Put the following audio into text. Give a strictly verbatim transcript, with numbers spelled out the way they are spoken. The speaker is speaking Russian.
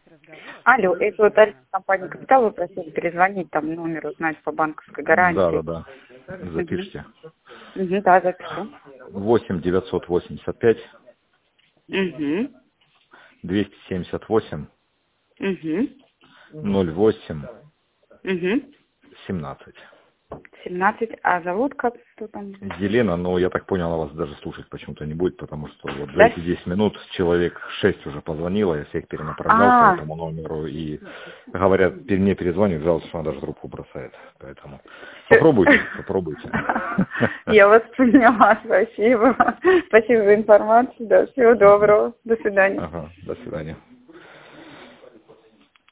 Алло, это вот компания «Капитал», вы просили перезвонить, там номер узнать по банковской гарантии. Да, да, да. Запишите. Угу, да, запишу. восемь девятьсот восемьдесят пять Угу. двести семьдесят восемь Угу. ноль восемь Угу. семнадцать. семнадцать, а зовут как, кто там? Елена, но я так понял, она вас даже слушать почему-то не будет, потому что вот за Да? эти десять минут человек шесть уже позвонило, я всех перенаправлял А. по этому номеру, и говорят, пере- мне перезвонят, жалуются, что она даже трубку бросает, поэтому Всё. попробуйте, попробуйте. Я вас поняла, спасибо. Спасибо за информацию, да, всего доброго, до свидания. Ага, до свидания.